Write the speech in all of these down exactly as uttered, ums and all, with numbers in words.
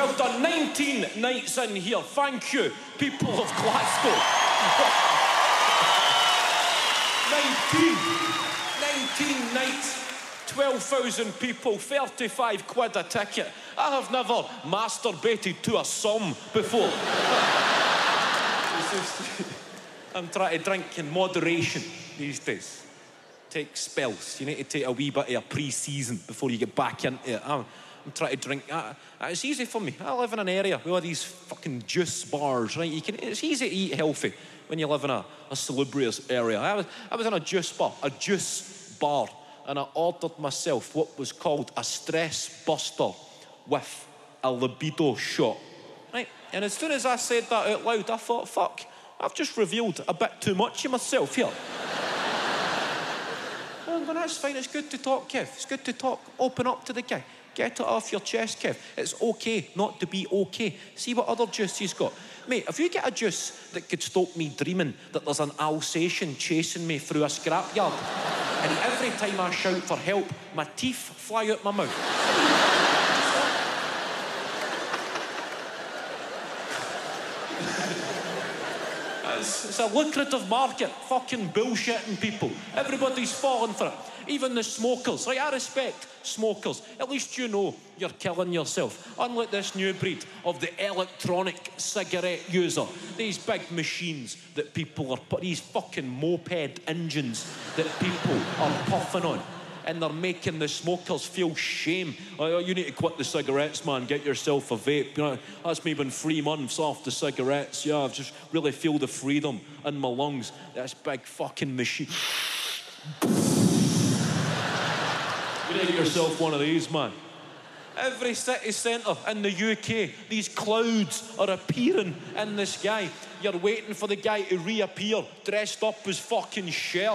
Well done. nineteen nights in here. Thank you, people of Glasgow. nineteen. nineteen nights. twelve thousand people, thirty-five quid a ticket. I have never masturbated to a sum before. I'm trying to drink in moderation these days. Take spells. You need to take a wee bit of a pre-season before you get back into it. I'm, I'm trying to drink. Uh, it's easy for me. I live in an area with all these fucking juice bars, right? You can. It's easy to eat healthy when you live in a, a salubrious area. I was, I was in a juice bar, a juice bar, and I ordered myself what was called a stress buster with a libido shot, right? And as soon as I said that out loud, I thought, fuck, I've just revealed a bit too much of myself here. I'm going, that's fine, it's good to talk, Kev. It's good to talk, open up to the guy. Get it off your chest, Kev. It's okay not to be okay. See what other juice he's got. Mate, if you get a juice that could stop me dreaming that there's an Alsatian chasing me through a scrapyard, and every time I shout for help, my teeth fly out my mouth. It's, it's a lucrative market, fucking bullshitting people. Everybody's falling for it. Even the smokers. Right, I respect smokers. At least you know you're killing yourself. Unlike this new breed of the electronic cigarette user. These big machines that people are put, these fucking moped engines that people are puffing on. And they're making the smokers feel shame. Oh, you need to quit the cigarettes, man. Get yourself a vape. You know, that's me been three months off the cigarettes. Yeah, I've just really feel the freedom in my lungs. This big fucking machine. You need to get yourself one of these, man. Every city centre in the U K, these clouds are appearing in the sky. You're waiting for the guy to reappear, dressed up as fucking Cher.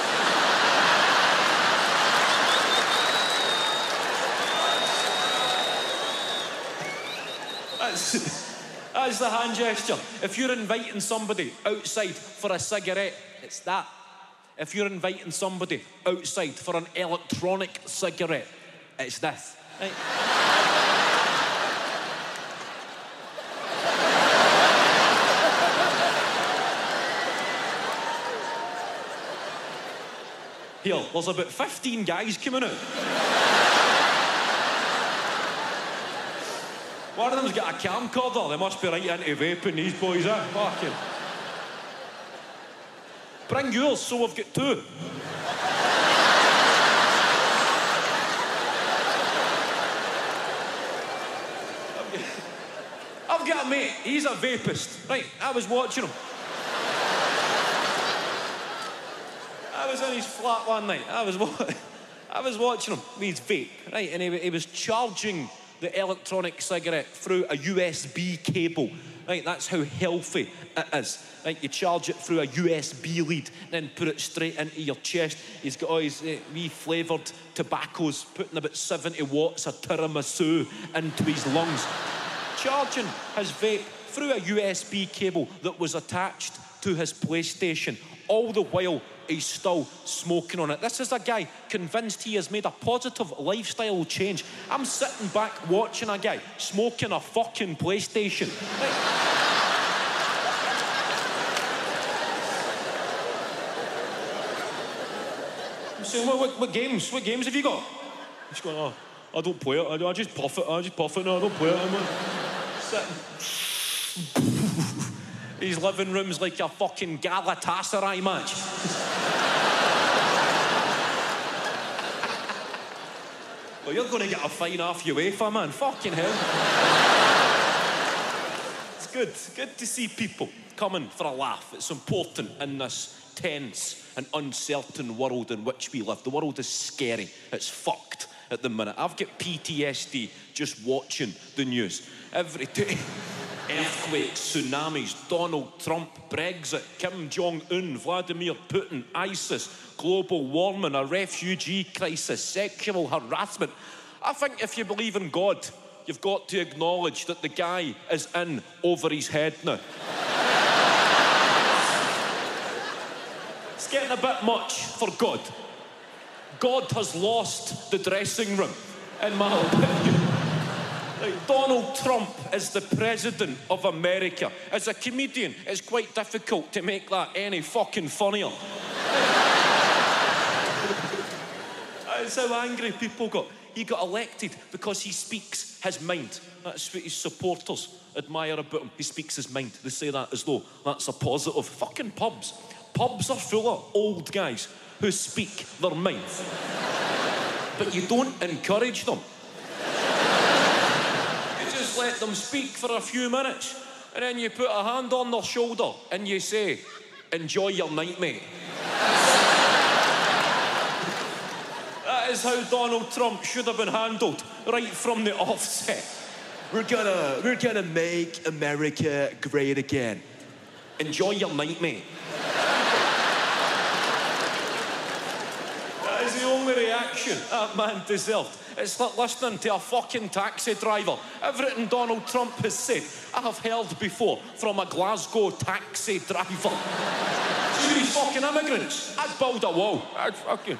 That's, that's the hand gesture. If you're inviting somebody outside for a cigarette, it's that. If you're inviting somebody outside for an electronic cigarette, it's this. Right? Here, there's about fifteen guys coming out. One of them's got a camcorder. They must be right into vaping, these boys, eh? Fucking. Bring yours, so we've got two. I've got a mate, he's a vapist. Right, I was watching him. I was in his flat one night. I was, I was watching him with his vape, right, and he, he was charging the electronic cigarette through a U S B cable. Right, that's how healthy it is. Right, you charge it through a U S B lead, then put it straight into your chest. He's got all his uh, wee flavoured tobaccos, putting about seventy watts of tiramisu into his lungs. Charging his vape through a U S B cable that was attached to his PlayStation. All the while, he's still smoking on it. This is a guy convinced he has made a positive lifestyle change. I'm sitting back watching a guy smoking a fucking PlayStation. Right. I'm saying, what, what, what games? What games have you got? He's going, oh, I don't play it. I, I just puff it. I just puff it. No, I don't play it. I'm sitting. His living room's like a fucking Galatasaray match. Well, you're going to get a fine off UEFA, man. Fucking hell. It's good. It's good to see people coming for a laugh. It's important in this tense and uncertain world in which we live. The world is scary. It's fucked at the minute. I've got P T S D just watching the news every day. Earthquakes, tsunamis, Donald Trump, Brexit, Kim Jong-un, Vladimir Putin, ISIS, global warming, a refugee crisis, sexual harassment. I think if you believe in God, you've got to acknowledge that the guy is in over his head now. It's getting a bit much for God. God has lost the dressing room, in my opinion. Right, Donald Trump is the president of America. As a comedian, it's quite difficult to make that any fucking funnier. That's how angry people got. He got elected because he speaks his mind. That's what his supporters admire about him. He speaks his mind. They say that as though that's a positive. Fucking pubs. Pubs are full of old guys who speak their minds. But you don't encourage them. You just let them speak for a few minutes, and then you put a hand on their shoulder and you say, enjoy your night, mate. That is how Donald Trump should have been handled right from the offset. We're gonna, we're gonna make America great again. Enjoy your night, mate. That is the only reaction that man deserved. It's like listening to a fucking taxi driver. Everything Donald Trump has said, I have heard before from a Glasgow taxi driver. See these fucking immigrants? I'd build a wall. I'd fucking...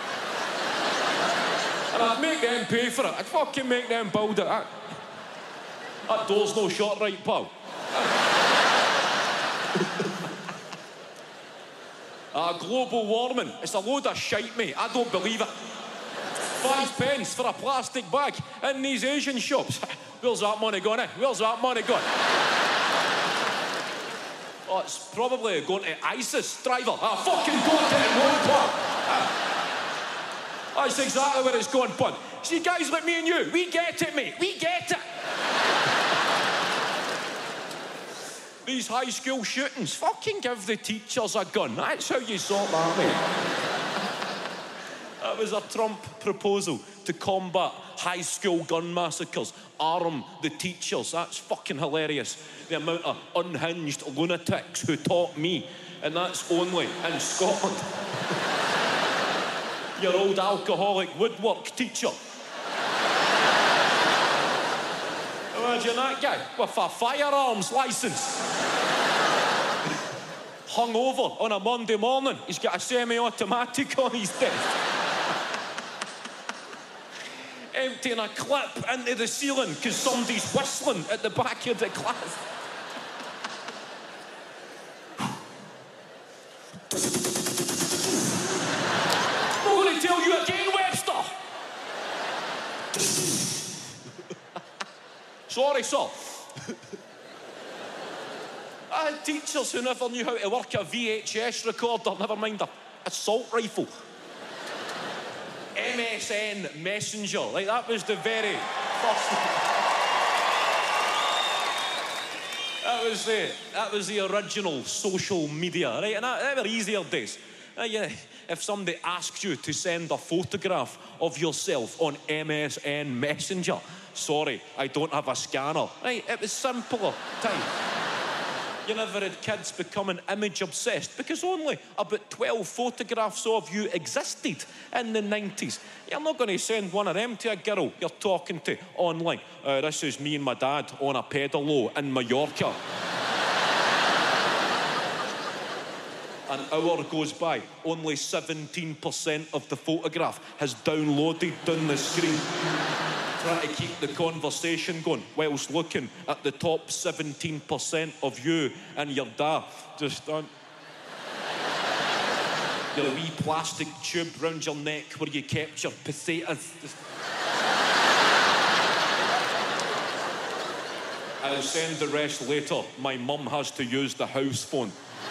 And I'd make them pay for it. I'd fucking make them build it. I... That door's no shut right, pal. uh, global warming. It's a load of shite, mate. I don't believe it. Five pence for a plastic bag in these Asian shops. Where's that money going, eh? Where's that money going? Oh, it's probably going to ISIS, driver. I fucking got it in one part. That's exactly where it's going, bud. See, guys like me and you, we get it, mate. We get it. These high school shootings, fucking give the teachers a gun. That's how you sort that, mate. That was a Trump proposal to combat high school gun massacres. Arm the teachers. That's fucking hilarious. The amount of unhinged lunatics who taught me. And that's only in Scotland. Your old alcoholic woodwork teacher. Imagine that guy with a firearms licence. Hung over on a Monday morning. He's got a semi-automatic on his desk. Emptying a clip into the ceiling because somebody's whistling at the back of the class. I'm going to tell you again, Webster. Sorry, sir. I had teachers who never knew how to work a V H S recorder, never mind a assault rifle. M S N Messenger, like that was the very first. That was the that was the original social media, right? And that, they were easier days. Uh, yeah, if somebody asks you to send a photograph of yourself on M S N Messenger, sorry, I don't have a scanner. Right? It was simpler time. You never had kids becoming image obsessed because only about twelve photographs of you existed in the nineties. You're not going to send one of them to a girl you're talking to online. Uh, this is me and my dad on a pedalo in Mallorca. An hour goes by, only seventeen percent of the photograph has downloaded down the screen. Try to keep the conversation going whilst looking at the top seventeen percent of you and your dad. Just on your wee plastic tube round your neck where you kept your potatoes. Just... I'll send the rest later. My mum has to use the house phone.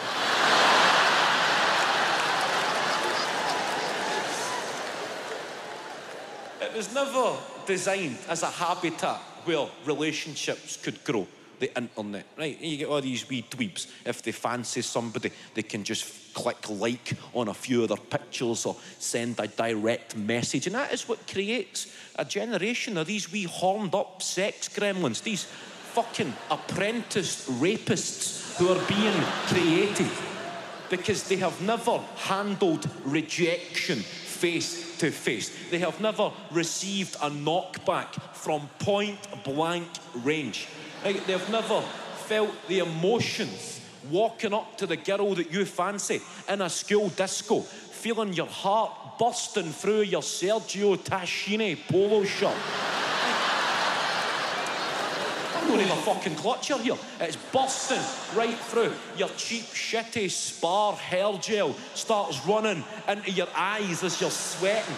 It was never designed as a habitat where relationships could grow, the internet, right? You get all these wee dweebs. If they fancy somebody, they can just click like on a few of their pictures or send a direct message. And that is what creates a generation of these wee horned up sex gremlins, these fucking apprenticed rapists who are being created because they have never handled rejection face to face. They have never received a knockback from point blank range. Right? They've never felt the emotions walking up to the girl that you fancy in a school disco, feeling your heart bursting through your Sergio Tacchini polo shirt. don't have a fucking clutcher here. It's bursting right through. Your cheap, shitty Spar hair gel starts running into your eyes as you're sweating.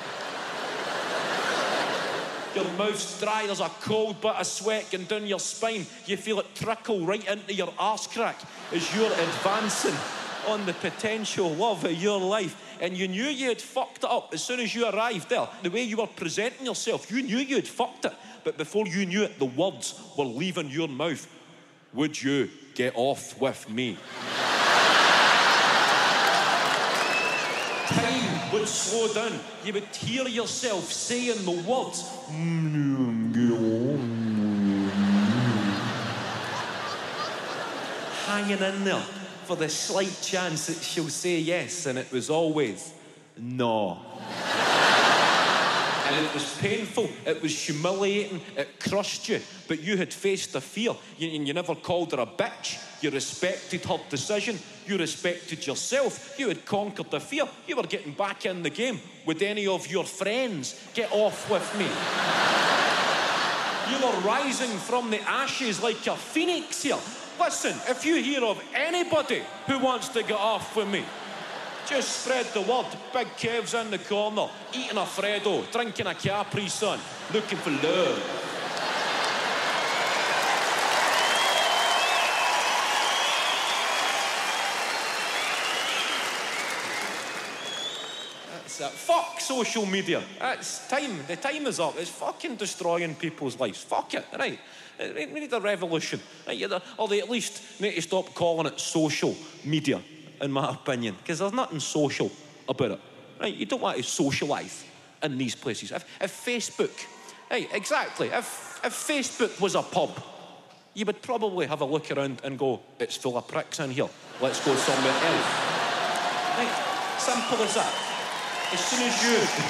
Your mouth's dry, there's a cold bit of sweat going down your spine. You feel it trickle right into your arse crack as you're advancing on the potential love of your life. And you knew you had fucked it up as soon as you arrived there. The way you were presenting yourself, you knew you had fucked it. But before you knew it, the words were leaving your mouth. Would you get off with me? Time would slow down. You would hear yourself saying the words. Hanging in there for the slight chance that she'll say yes, and it was always no. And it was painful, it was humiliating, it crushed you, but you had faced the fear, you, and you never called her a bitch. You respected her decision, you respected yourself, you had conquered the fear, you were getting back in the game. Would any of your friends get off with me? You were rising from the ashes like a phoenix here. Listen, if you hear of anybody who wants to get off with me, just spread the word. Big Kev's in the corner, eating a Freddo, drinking a Capri Sun, looking for love. That's it. Fuck social media. It's time. The time is up. It's fucking destroying people's lives. Fuck it, right? We need a revolution. Right? Or they at least need to stop calling it social media, in my opinion, because there's nothing social about it. Right? You don't want to socialise in these places. If, if Facebook, right, exactly, if, if Facebook was a pub, you would probably have a look around and go, it's full of pricks in here. Let's go somewhere else. Right? Simple as that. As soon as you...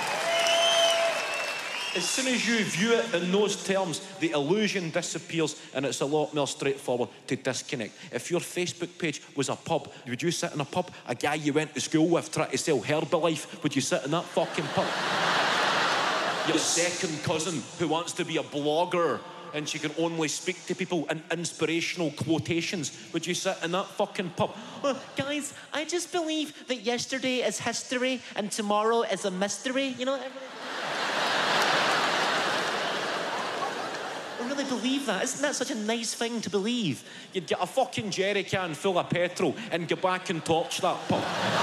As soon as you view it in those terms, the illusion disappears and it's a lot more straightforward to disconnect. If your Facebook page was a pub, would you sit in a pub? A guy you went to school with trying to sell Herbalife, would you sit in that fucking pub? Your second cousin who wants to be a blogger and she can only speak to people in inspirational quotations, would you sit in that fucking pub? Well, guys, I just believe that yesterday is history and tomorrow is a mystery. You know, everybody... I really believe that. Isn't that such a nice thing to believe? You'd get a fucking jerry can full of petrol and go back and torch that pub.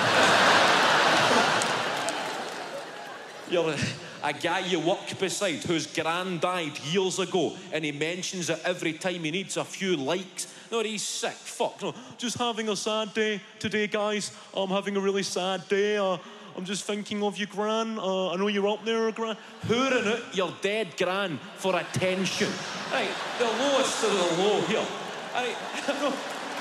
You're a, a guy you work beside whose gran died years ago and he mentions it every time he needs a few likes. No, he's sick. Fuck. No, just having a sad day today, guys. I'm having a really sad day. Uh, I'm just thinking of you, Gran. Uh, I know you're up there, Gran. Hooring out your dead Gran for attention. Right, the lowest of the low here. Right, I know.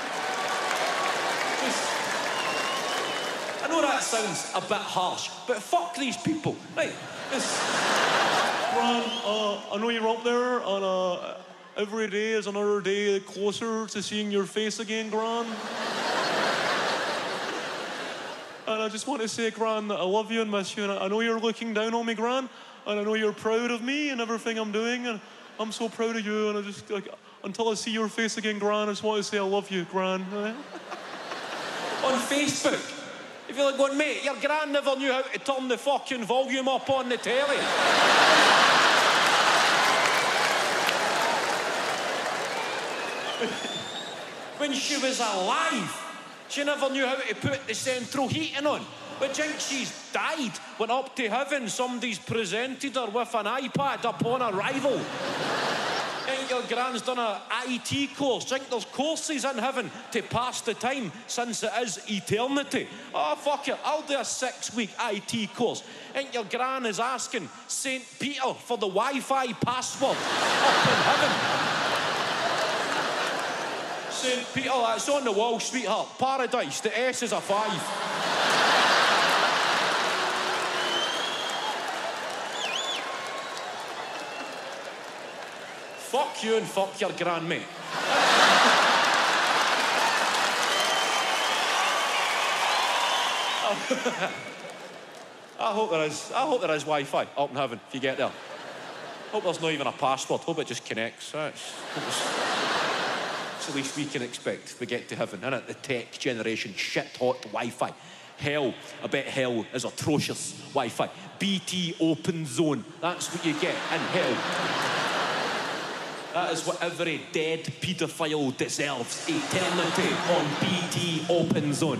Just, I know that sounds a bit harsh, but fuck these people. Right, just, Gran, uh, I know you're up there, and uh, every day is another day closer to seeing your face again, Gran. And I just want to say, Gran, that I love you and miss you. And I know you're looking down on me, Gran. And I know you're proud of me and everything I'm doing. And I'm so proud of you. And I just, like, until I see your face again, Gran, I just want to say I love you, Gran. On Facebook. If you're like going, mate, your Gran never knew how to turn the fucking volume up on the telly. When she was alive, she never knew how to put the central heating on. But think she's died. Went up to heaven, somebody's presented her with an iPad upon arrival. Think your Gran's done a I T course. Think there's courses in heaven to pass the time since it is eternity. Oh, fuck it, I'll do a six-week I T course. Think your Gran is asking Saint Peter for the Wi-Fi password up in heaven. Saint Peter, it's on the wall, sweetheart. Paradise, the S is a five. Fuck you and fuck your Gran, mate. I hope there is. I hope there is Wi-Fi up in heaven if you get there. Hope there's not even a password. Hope it just connects. That's, it's the least we can expect if we get to heaven, innit? The tech generation, shit-hot Wi-Fi. Hell, I bet hell is atrocious Wi-Fi. B T Open Zone, that's what you get in hell. That is what every dead paedophile deserves. Eternity on B T Open Zone.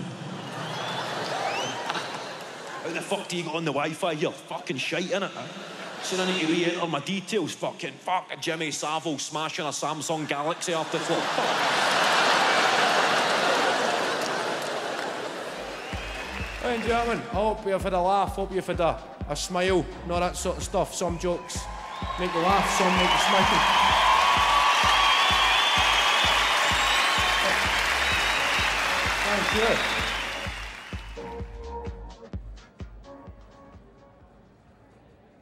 How the fuck do you get on the Wi-Fi here? Fucking shite, innit? So I need to re-enter my details. Fucking fuck Jimmy Savile smashing a Samsung Galaxy off the floor. Ladies and gentlemen, I hope you've had a laugh, hope you've had a, a smile, and all that sort of stuff. Some jokes make you laugh, some make you smile. Thank you.